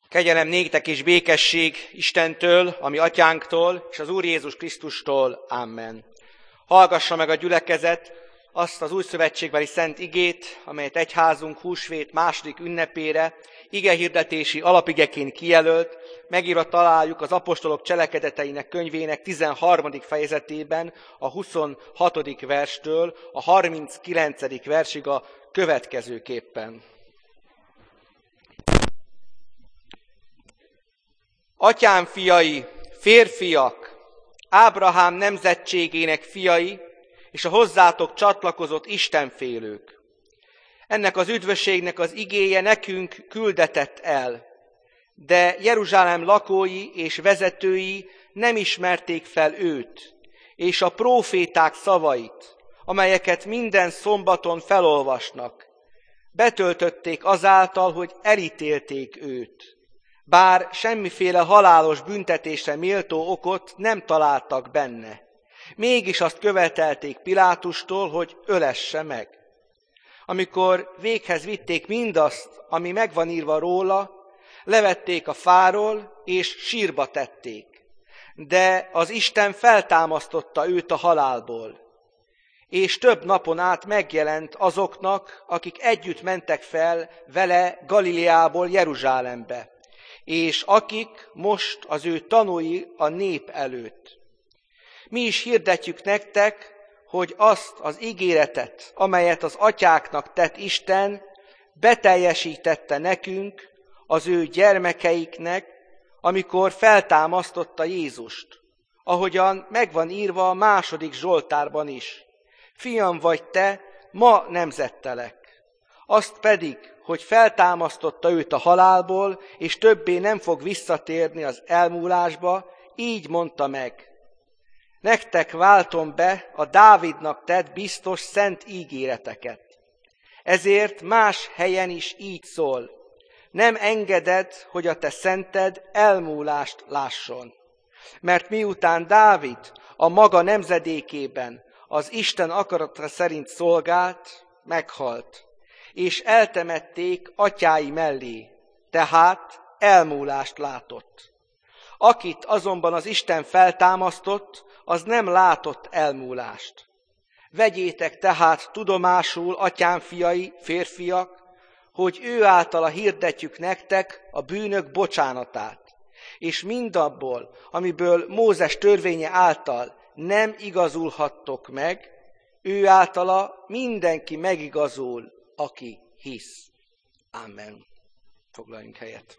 Kegyelem néktek és békesség Istentől, ami atyánktól, és az Úr Jézus Krisztustól. Amen. Hallgassa meg a gyülekezet azt az új szövetségbeli szent igét, amelyet egyházunk húsvét második ünnepére igehirdetési alapigeként kijelölt, megírva találjuk az apostolok cselekedeteinek könyvének 13. fejezetében a 26. verstől a 39. versig a következőképpen. Atyám fiai, férfiak, Ábrahám nemzetségének fiai, és a hozzátok csatlakozott istenfélők. Ennek az üdvösségnek az igéje nekünk küldetett el, de Jeruzsálem lakói és vezetői nem ismerték fel őt, és a próféták szavait, amelyeket minden szombaton felolvasnak. Betöltötték azáltal, hogy elítélték őt. Bár semmiféle halálos büntetésre méltó okot nem találtak benne. Mégis azt követelték Pilátustól, hogy ölesse meg. Amikor véghez vitték mindazt, ami megvan írva róla, levették a fáról, és sírba tették. De az Isten feltámasztotta őt a halálból. És több napon át megjelent azoknak, akik együtt mentek fel vele Galileából Jeruzsálembe, és akik most az ő tanúi a nép előtt. Mi is hirdetjük nektek, hogy azt az ígéretet, amelyet az atyáknak tett Isten, beteljesítette nekünk, az ő gyermekeiknek, amikor feltámasztotta Jézust, ahogyan megvan írva a 2. Zsoltárban is. Fiam vagy te, ma nemzettelek. Azt pedig, hogy feltámasztotta őt a halálból, és többé nem fog visszatérni az elmúlásba, így mondta meg. Nektek váltom be a Dávidnak tett biztos szent ígéreteket. Ezért más helyen is így szól. Nem engeded, hogy a te szented elmúlást lásson. Mert miután Dávid a maga nemzedékében az Isten akarata szerint szolgált, meghalt, és eltemették atyái mellé, tehát elmúlást látott. Akit azonban az Isten feltámasztott, az nem látott elmúlást. Vegyétek tehát tudomásul, atyám fiai, férfiak, hogy ő általa hirdetjük nektek a bűnök bocsánatát, és mindabból, amiből Mózes törvénye által nem igazulhattok meg, ő általa mindenki megigazul, aki hisz. Amen. Foglaljunk helyet.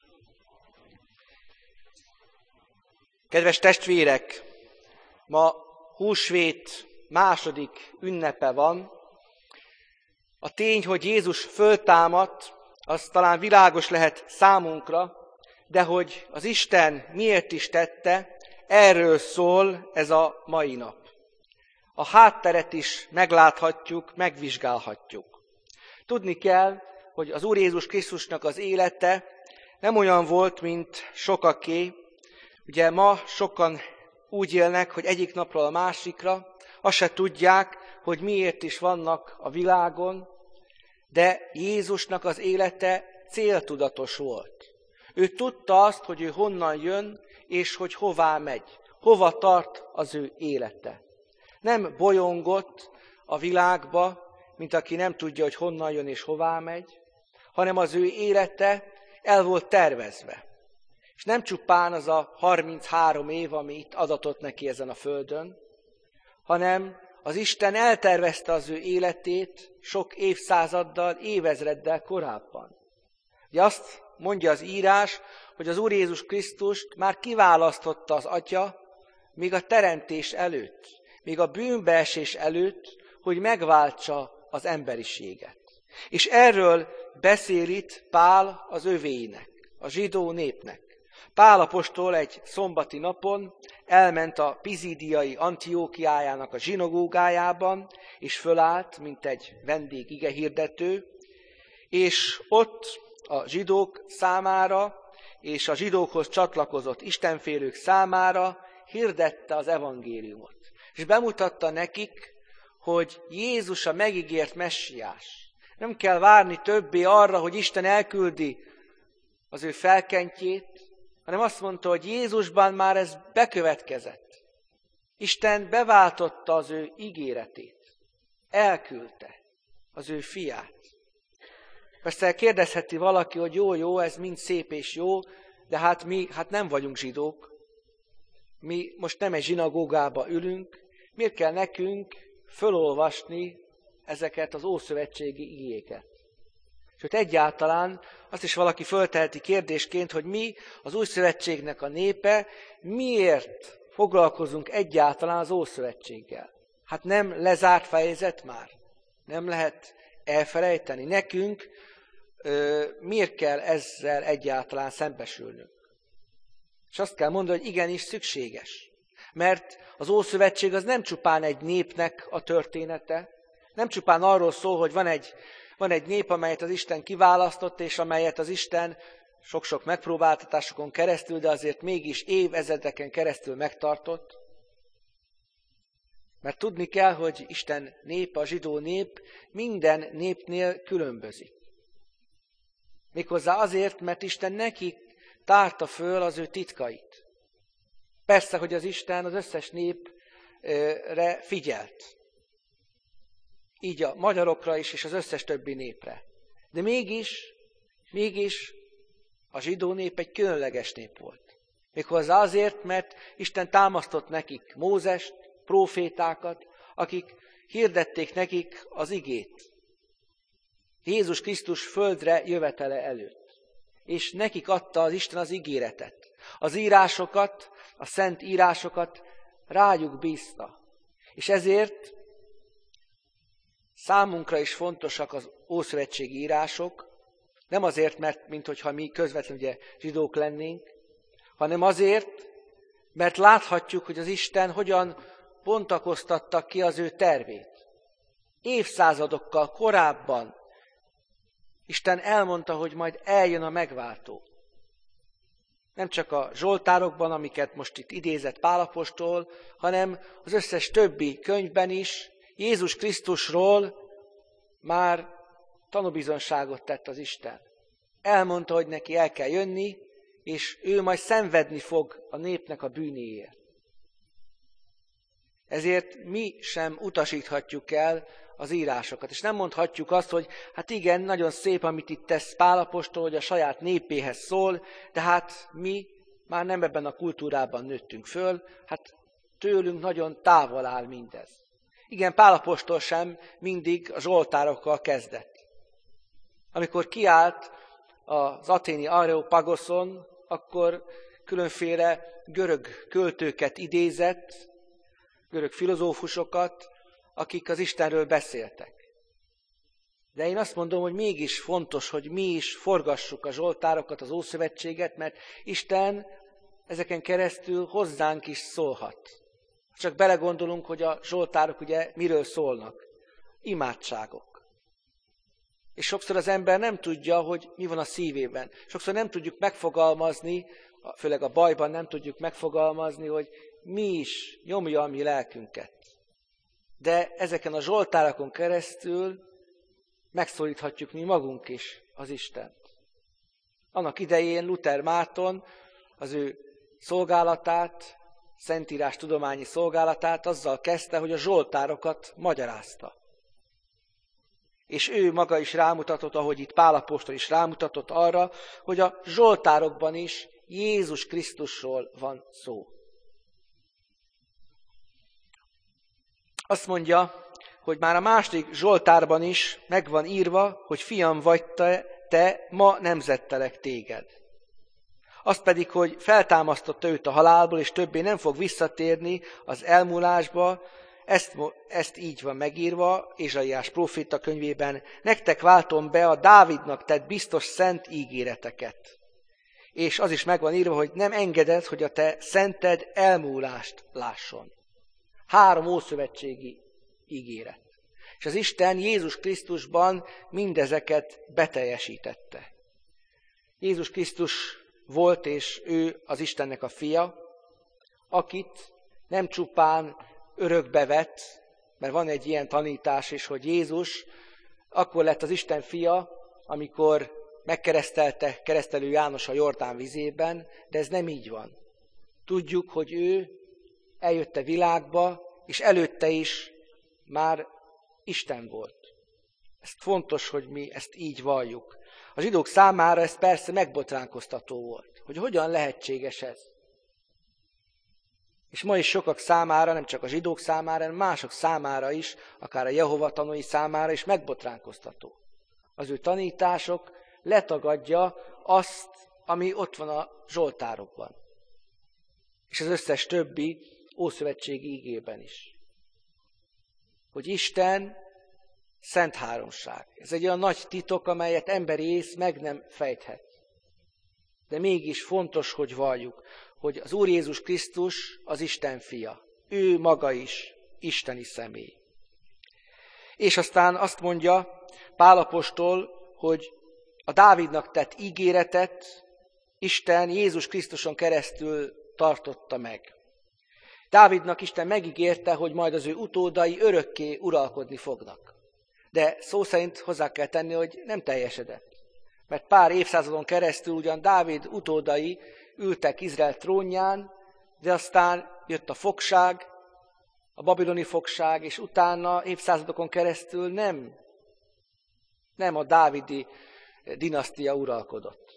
Kedves testvérek, ma húsvét második ünnepe van. A tény, hogy Jézus föltámadt, az talán világos lehet számunkra, de hogy az Isten miért is tette, erről szól ez a mai nap. A hátteret is megláthatjuk, megvizsgálhatjuk. Tudni kell, hogy az Úr Jézus Krisztusnak az élete nem olyan volt, mint sokaké. Ugye ma sokan úgy élnek, hogy egyik napról a másikra, azt se tudják, hogy miért is vannak a világon, de Jézusnak az élete céltudatos volt. Ő tudta azt, hogy ő honnan jön, és hogy hová megy, hova tart az ő élete. Nem bolyongott a világba, mint aki nem tudja, hogy honnan jön és hová megy, hanem az ő élete el volt tervezve. És nem csupán az a 33 év, ami itt adatott neki ezen a földön, hanem az Isten eltervezte az ő életét sok évszázaddal, évezreddel korábban. Ugye azt mondja az írás, hogy az Úr Jézus Krisztust már kiválasztotta az Atya, még a teremtés előtt, még a bűnbeesés előtt, hogy megváltsa az emberiséget. És erről beszél itt Pál az övéinek, a zsidó népnek. Pál apostol egy szombati napon elment a Pizidiai Antiókiájának a zsinagógájában, és fölállt, mint egy vendég igehirdető, és ott a zsidók számára, és a zsidókhoz csatlakozott istenfélők számára hirdette az evangéliumot. És bemutatta nekik, hogy Jézus a megígért messiás. Nem kell várni többé arra, hogy Isten elküldi az ő felkentjét, hanem azt mondta, hogy Jézusban már ez bekövetkezett. Isten beváltotta az ő ígéretét. Elküldte az ő fiát. Persze kérdezheti valaki, hogy jó, ez mind szép és jó, de hát mi nem vagyunk zsidók. Mi most nem egy zsinagógába ülünk. Miért kell nekünk fölolvasni ezeket az ószövetségi igéket? Sőt, egyáltalán azt is valaki fölteheti kérdésként, hogy mi, az új szövetségnek a népe, miért foglalkozunk egyáltalán az Ószövetséggel? Hát nem lezárt fejezet már? Nem lehet elfelejteni? Nekünk miért kell ezzel egyáltalán szembesülnünk? És azt kell mondani, hogy igenis szükséges. Mert az Ószövetség az nem csupán egy népnek a története, nem csupán arról szól, hogy van egy nép, amelyet az Isten kiválasztott, és amelyet az Isten sok-sok megpróbáltatásokon keresztül, de azért mégis évezredeken keresztül megtartott. Mert tudni kell, hogy Isten népe, a zsidó nép minden népnél különbözik. Méghozzá azért, mert Isten nekik tárta föl az ő titkait. Persze, hogy az Isten az összes népre figyelt. Így a magyarokra is, és az összes többi népre. De mégis a zsidó nép egy különleges nép volt. Méghozzá azért, mert Isten támasztott nekik Mózest, prófétákat, akik hirdették nekik az igét. Jézus Krisztus földre jövetele előtt. És nekik adta az Isten az ígéretet. Az írásokat, a szent írásokat rájuk bízta. És ezért számunkra is fontosak az ószövetségi írások, nem azért, mert minthogyha mi közvetlenül ugye zsidók lennénk, hanem azért, mert láthatjuk, hogy az Isten hogyan bontakoztatta ki az ő tervét. Évszázadokkal korábban Isten elmondta, hogy majd eljön a megváltó. Nem csak a zsoltárokban, amiket most itt idézett Pál apostol, hanem az összes többi könyvben is Jézus Krisztusról már tanúbizonyságot tett az Isten. Elmondta, hogy neki el kell jönni, és ő majd szenvedni fog a népnek a bűnéért. Ezért mi sem utasíthatjuk el az írásokat. És nem mondhatjuk azt, hogy hát igen, nagyon szép, amit itt tesz Pál apostol, hogy a saját népéhez szól, de hát mi már nem ebben a kultúrában nőttünk föl, hát tőlünk nagyon távol áll mindez. Igen, Pál apostol sem mindig a zsoltárokkal kezdett. Amikor kiállt az athéni Areopagoszon, akkor különféle görög költőket idézett, görög filozófusokat, akik az Istenről beszéltek. De én azt mondom, hogy mégis fontos, hogy mi is forgassuk a zsoltárokat, az Ószövetséget, mert Isten ezeken keresztül hozzánk is szólhat. Csak belegondolunk, hogy a zsoltárok ugye miről szólnak. Imádságok. És sokszor az ember nem tudja, hogy mi van a szívében. Sokszor nem tudjuk megfogalmazni, főleg a bajban nem tudjuk megfogalmazni, hogy mi is nyomja a mi lelkünket. De ezeken a zsoltárokon keresztül megszólíthatjuk mi magunk is az Istent. Annak idején Luther Márton az ő szolgálatát, szentírás tudományi szolgálatát azzal kezdte, hogy a zsoltárokat magyarázta. És ő maga is rámutatott, ahogy itt Pál apostol is rámutatott arra, hogy a zsoltárokban is Jézus Krisztusról van szó. Azt mondja, hogy már a második zsoltárban is meg van írva, hogy fiam vagy te, ma nemzettelek téged. Azt pedig, hogy feltámasztotta őt a halálból, és többé nem fog visszatérni az elmúlásba, ezt így van megírva Ézsaiás próféta könyvében, nektek váltom be a Dávidnak tett biztos szent ígéreteket. És az is meg van írva, hogy nem engeded, hogy a te szented elmúlást lásson. 3 ószövetségi ígéret. És az Isten Jézus Krisztusban mindezeket beteljesítette. Jézus Krisztus volt, és ő az Istennek a fia, akit nem csupán örökbe vett, mert van egy ilyen tanítás is, hogy Jézus akkor lett az Isten fia, amikor megkeresztelte keresztelő János a Jordán vizében, de ez nem így van. Tudjuk, hogy ő eljött a világba, és előtte is már Isten volt. Ez fontos, hogy mi ezt így valljuk. A zsidók számára ez persze megbotránkoztató volt, hogy hogyan lehetséges ez. És ma is sokak számára, nem csak a zsidók számára, hanem mások számára is, akár a Jehova tanúi számára is megbotránkoztató. Az ő tanítások letagadja azt, ami ott van a zsoltárokban. És az összes többi ószövetségi igében is. Hogy Isten szent háromság. Ez egy olyan nagy titok, amelyet emberi ész meg nem fejthet. De mégis fontos, hogy valljuk, hogy az Úr Jézus Krisztus az Isten fia. Ő maga is isteni személy. És aztán azt mondja Pál apostol, hogy a Dávidnak tett ígéretet Isten Jézus Krisztuson keresztül tartotta meg. Dávidnak Isten megígérte, hogy majd az ő utódai örökké uralkodni fognak. De szó szerint hozzá kell tenni, hogy nem teljesedett. Mert pár évszázadon keresztül ugyan Dávid utódai ültek Izrael trónján, de aztán jött a fogság, a babiloni fogság, és utána évszázadokon keresztül nem a dávidi dinasztia uralkodott.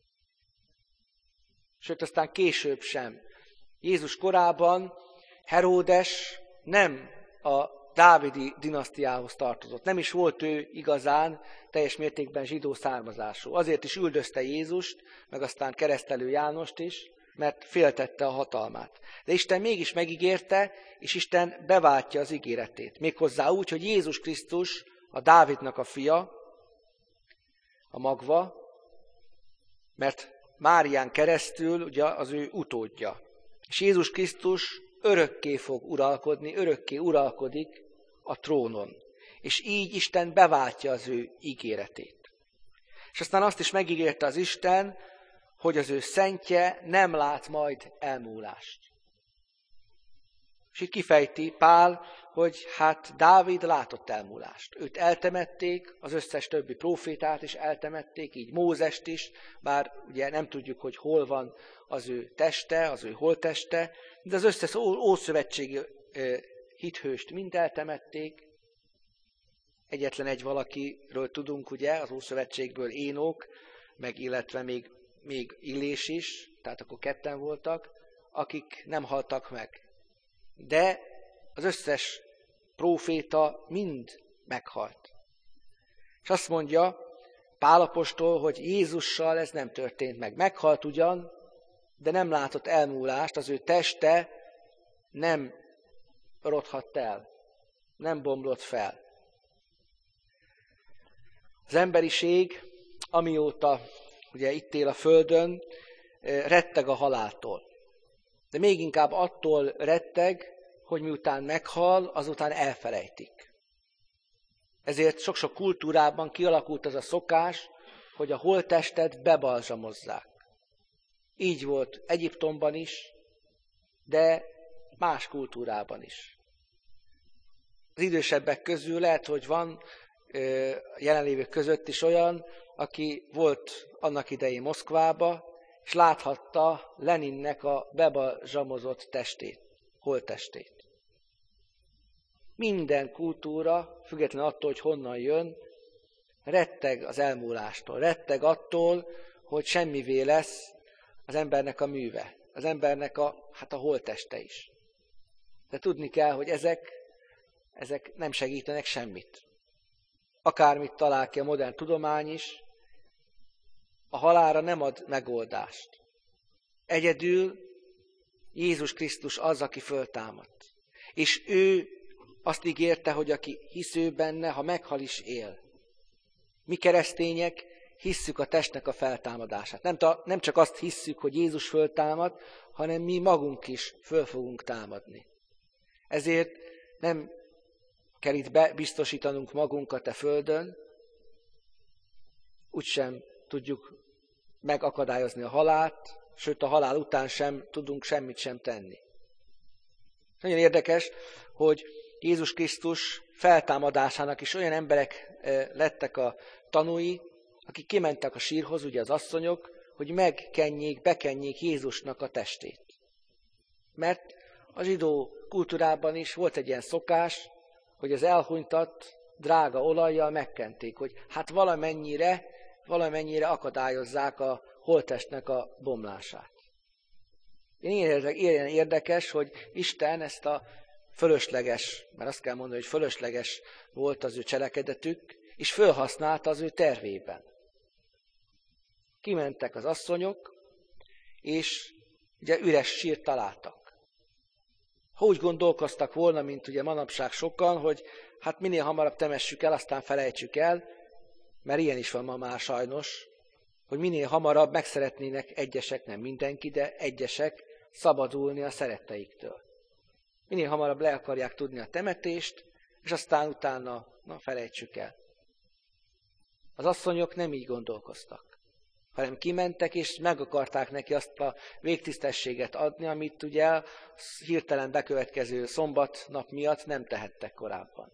Sőt, aztán később sem. Jézus korában Heródes nem a dávidi dinasztiához tartozott. Nem is volt ő igazán teljes mértékben zsidó származású. Azért is üldözte Jézust, meg aztán keresztelő Jánost is, mert féltette a hatalmát. De Isten mégis megígérte, és Isten beváltja az ígéretét. Méghozzá úgy, hogy Jézus Krisztus a Dávidnak a fia, a magva, mert Márián keresztül ugye az ő utódja. És Jézus Krisztus örökké fog uralkodni, örökké uralkodik a trónon. És így Isten beváltja az ő ígéretét. És aztán azt is megígérte az Isten, hogy az ő szentje nem lát majd elmúlást. És itt kifejti Pál, hogy hát Dávid látott elmúlást. Őt eltemették, az összes többi prófétát is eltemették, így Mózest is, bár ugye nem tudjuk, hogy hol van az ő teste, az ő holtteste, de az összes ószövetségi hithőst mind eltemették. Egyetlen egy valakiről tudunk, ugye, az Ószövetségből Énok, meg illetve még Illés is, tehát akkor ketten voltak, akik nem haltak meg. De az összes próféta mind meghalt. És azt mondja Pál apostol, hogy Jézussal ez nem történt meg. Meghalt ugyan, de nem látott elmúlást, az ő teste nem rothadt el, nem bomlott fel. Az emberiség, amióta ugye itt él a földön, retteg a haláltól. De még inkább attól retteg, hogy miután meghal, azután elfelejtik. Ezért sok-sok kultúrában kialakult az a szokás, hogy a holttestet bebalzsamozzák. Így volt Egyiptomban is, de más kultúrában is. Az idősebbek közül lehet, hogy van jelenlévők között is olyan, aki volt annak idején Moszkvába, és láthatta Leninnek a bebalzsamozott testét, holttestét. Minden kultúra, függetlenül attól, hogy honnan jön, retteg az elmúlástól, retteg attól, hogy semmivé lesz az embernek a műve, az embernek a holtteste is. De tudni kell, hogy ezek nem segítenek semmit. Akármit talál ki a modern tudomány is, a halálra nem ad megoldást. Egyedül Jézus Krisztus az, aki föltámadt. És ő azt ígérte, hogy aki hisz ő benne, ha meghal is él. Mi keresztények hisszük a testnek a feltámadását. Nem csak azt hisszük, hogy Jézus föltámad, hanem mi magunk is föl fogunk támadni. Ezért nem kell itt biztosítanunk magunkat a földön, úgysem tudjuk megakadályozni a halált, sőt a halál után sem tudunk semmit sem tenni. Nagyon érdekes, hogy Jézus Krisztus feltámadásának is olyan emberek lettek a tanúi, akik kimentek a sírhoz, ugye az asszonyok, hogy bekenjék Jézusnak a testét. Mert a zsidó kultúrában is volt egy ilyen szokás, hogy az elhunytat drága olajjal megkenték, hogy hát valamennyire akadályozzák a holttestnek a bomlását. Ilyen érdekes, hogy Isten ezt a fölösleges, mert azt kell mondani, hogy fölösleges volt az ő cselekedetük, és fölhasználta az ő tervében. Kimentek az asszonyok, és ugye üres sírt találtak. Ha úgy gondolkoztak volna, mint ugye manapság sokan, hogy hát minél hamarabb temessük el, aztán felejtsük el, mert ilyen is van ma már sajnos, hogy minél hamarabb meg szeretnének egyesek, nem mindenki, de egyesek szabadulni a szeretteiktől. Minél hamarabb le akarják tudni a temetést, és aztán utána, felejtsük el. Az asszonyok nem így gondolkoztak, hanem kimentek, és meg akarták neki azt a végtisztességet adni, amit ugye hirtelen bekövetkező szombatnap miatt nem tehettek korábban.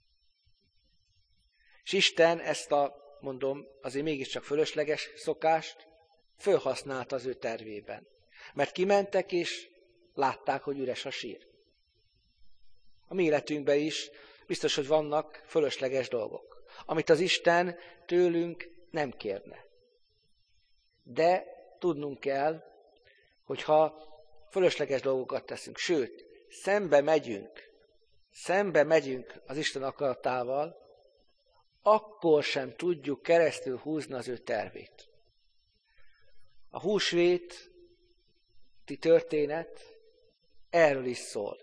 És Isten ezt azért mégiscsak fölösleges szokást fölhasználta az ő tervében. Mert kimentek, és látták, hogy üres a sír. A mi életünkben is biztos, hogy vannak fölösleges dolgok, amit az Isten tőlünk nem kérne. De tudnunk kell, hogyha fölösleges dolgokat teszünk, sőt, szembe megyünk az Isten akaratával, akkor sem tudjuk keresztül húzni az ő tervét. A húsvéti történet erről is szól.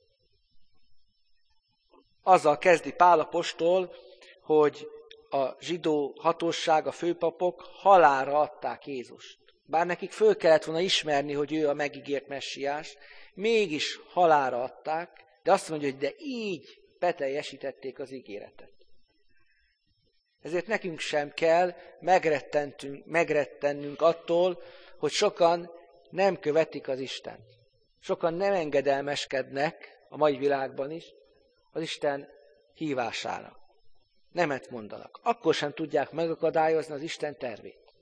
Azzal kezdi Pál apostol, hogy a zsidó hatóság, a főpapok halálra adták Jézust. Bár nekik föl kellett volna ismerni, hogy ő a megígért messiás, mégis halálra adták, de azt mondja, hogy de így beteljesítették az ígéretet. Ezért nekünk sem kell megrettennünk attól, hogy sokan nem követik az Istent. Sokan nem engedelmeskednek a mai világban is az Isten hívására. Nemet mondanak. Akkor sem tudják megakadályozni az Isten tervét.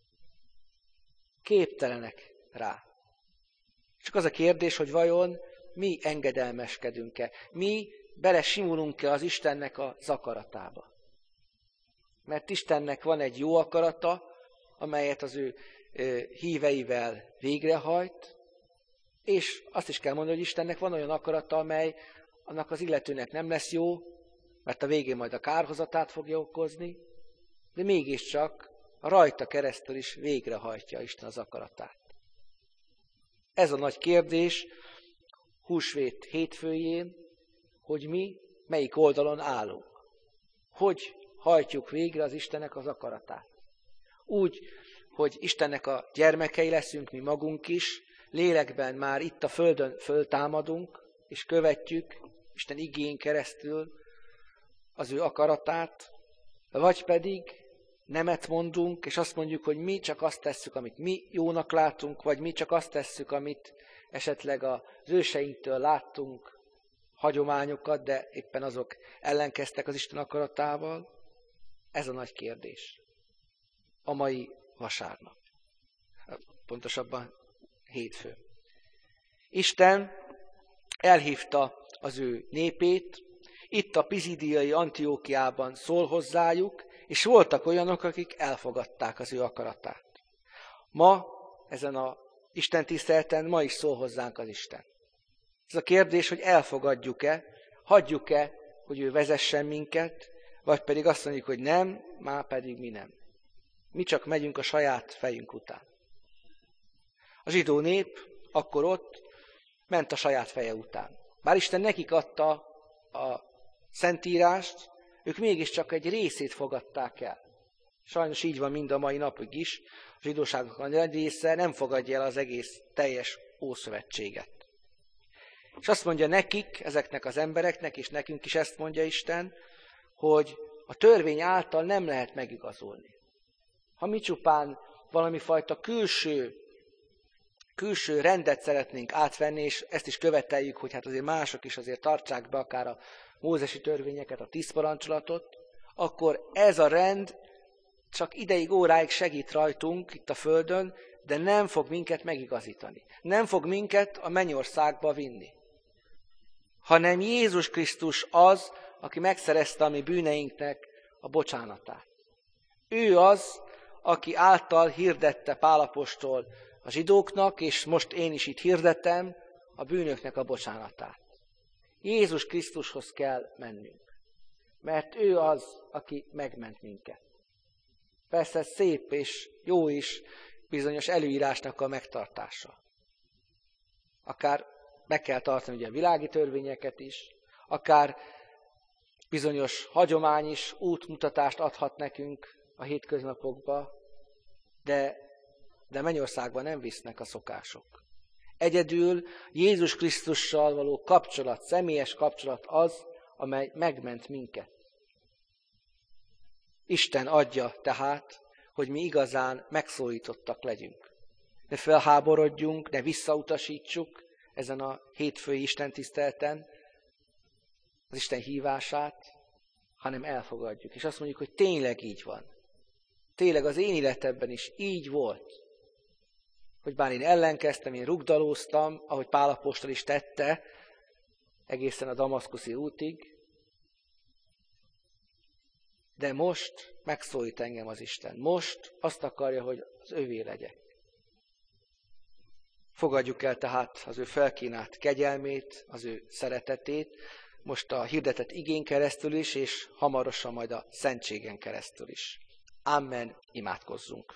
Képtelenek rá. Csak az a kérdés, hogy vajon mi engedelmeskedünk-e? Mi belesimulunk-e az Istennek az akaratába? Mert Istennek van egy jó akarata, amelyet az ő híveivel végrehajt, és azt is kell mondani, hogy Istennek van olyan akarata, amely annak az illetőnek nem lesz jó, mert a végén majd a kárhozatát fogja okozni, de mégiscsak rajta keresztül is végrehajtja Isten az akaratát. Ez a nagy kérdés húsvét hétfőjén, hogy mi melyik oldalon állunk. Hogy hajtjuk végre az Istennek az akaratát. Úgy, hogy Istennek a gyermekei leszünk mi magunk is, lélekben már itt a földön föltámadunk, és követjük Isten igéjén keresztül az ő akaratát, vagy pedig nemet mondunk, és azt mondjuk, hogy mi csak azt tesszük, amit mi jónak látunk, vagy mi csak azt tesszük, amit esetleg az őseinktől láttunk, hagyományokat, de éppen azok ellenkeztek az Isten akaratával. Ez a nagy kérdés. A mai vasárnap. Pontosabban hétfő. Isten elhívta az ő népét, itt a Pizidiai Antiókiában szól hozzájuk, és voltak olyanok, akik elfogadták az ő akaratát. Ma, ezen a Isten tiszteleten, ma is szól hozzánk az Isten. Ez a kérdés, hogy elfogadjuk-e, hagyjuk-e, hogy ő vezessen minket, vagy pedig azt mondjuk, hogy nem, már pedig mi nem. Mi csak megyünk a saját fejünk után. A zsidó nép akkor ott ment a saját feje után. Bár Isten nekik adta a Szentírást, ők mégiscsak egy részét fogadták el. Sajnos így van mind a mai napig is. A zsidóságnak a nagy része nem fogadja el az egész teljes Ószövetséget. És azt mondja nekik, ezeknek az embereknek, és nekünk is ezt mondja Isten, hogy a törvény által nem lehet megigazolni. Ha mi csupán valami fajta külső rendet szeretnénk átvenni, és ezt is követeljük, hogy hát azért mások is azért tartsák be akár a mózesi törvényeket, a 10 parancsolatot, akkor ez a rend csak ideig, óráig segít rajtunk itt a földön, de nem fog minket megigazítani. Nem fog minket a mennyországba vinni. Hanem Jézus Krisztus az, aki megszerezte a mi bűneinknek a bocsánatát. Ő az, aki által hirdette Pál apostol a zsidóknak, és most én is itt hirdetem, a bűnöknek a bocsánatát. Jézus Krisztushoz kell mennünk, mert ő az, aki megment minket. Persze szép és jó is bizonyos előírásnak a megtartása. Akár meg kell tartani ugye a világi törvényeket is, akár bizonyos hagyomány is útmutatást adhat nekünk a hétköznapokba, de mennyországban nem visznek a szokások. Egyedül Jézus Krisztussal való kapcsolat, személyes kapcsolat az, amely megment minket. Isten adja tehát, hogy mi igazán megszólítottak legyünk. Ne felháborodjunk, ne visszautasítsuk ezen a hétfői istentiszteleten az Isten hívását, hanem elfogadjuk. És azt mondjuk, hogy tényleg így van. Tényleg az én életemben is így volt. Hogy bár én ellenkeztem, én rugdalóztam, ahogy Pál apostol is tette, egészen a damaszkuszi útig, de most megszólít engem az Isten. Most azt akarja, hogy az övé legyek. Fogadjuk el tehát az ő felkínált kegyelmét, az ő szeretetét, most a hirdetett igén keresztül is, és hamarosan majd a szentségen keresztül is. Amen. Imádkozzunk.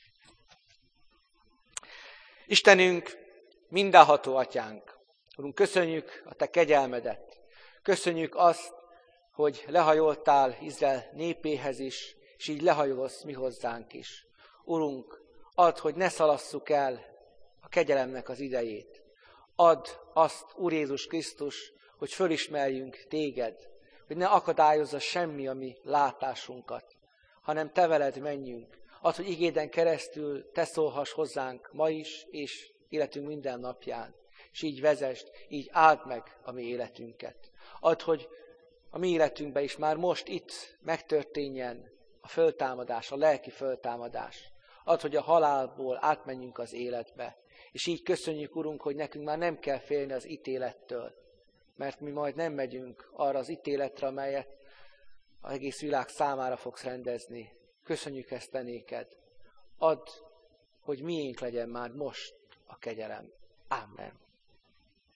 Istenünk, mindenható atyánk, Urunk, köszönjük a te kegyelmedet. Köszönjük azt, hogy lehajoltál Izrael népéhez is, és így lehajolsz mi hozzánk is. Urunk, add, hogy ne szalasszuk el a kegyelemnek az idejét. Add azt, Úr Jézus Krisztus, hogy fölismerjünk téged, hogy ne akadályozza semmi a mi látásunkat, hanem te veled menjünk. Add, hogy igéden keresztül te szólhass hozzánk ma is, és életünk minden napján. És így vezesd, így áld meg a mi életünket. Add, hogy a mi életünkben is már most itt megtörténjen a föltámadás, a lelki föltámadás. Add, hogy a halálból átmenjünk az életbe. És így köszönjük, Urunk, hogy nekünk már nem kell félni az ítélettől, mert mi majd nem megyünk arra az ítéletre, amelyet az egész világ számára fogsz rendezni. Köszönjük ezt te néked. Add, hogy miénk legyen már most a kegyelem. Amen.